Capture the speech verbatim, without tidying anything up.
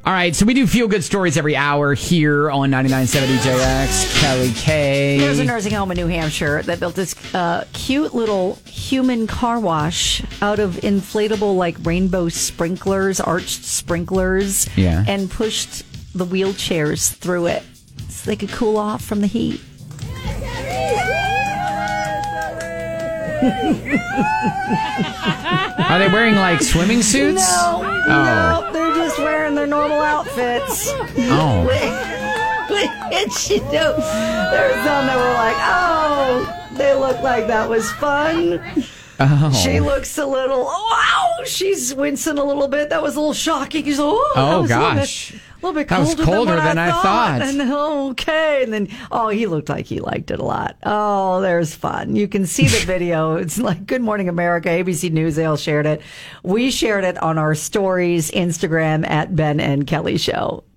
All right, so we do feel good stories every hour here on ninety-nine point seven D J X. Kelly K. There's a nursing home in New Hampshire that built this uh, cute little human car wash out of inflatable, like rainbow sprinklers, arched sprinklers, yeah. and pushed the wheelchairs through it so they could cool off from the heat. Are they wearing like swimming suits? No, oh. no, they're just wearing their normal outfits. Oh. Which, you know, there's some that were like, oh, they look like that was fun. Oh. She looks a little, wow, she's wincing a little bit. That was a little shocking. She's like, oh, that oh was gosh. A little bit, a little bit that colder, was colder than, than I, I thought. thought. And then, okay. And then, oh, he looked like he liked it a lot. Oh, there's fun. You can see the video. It's like Good Morning America, A B C News, they all shared it. We shared it on our stories, Instagram at Ben and Kelly Show.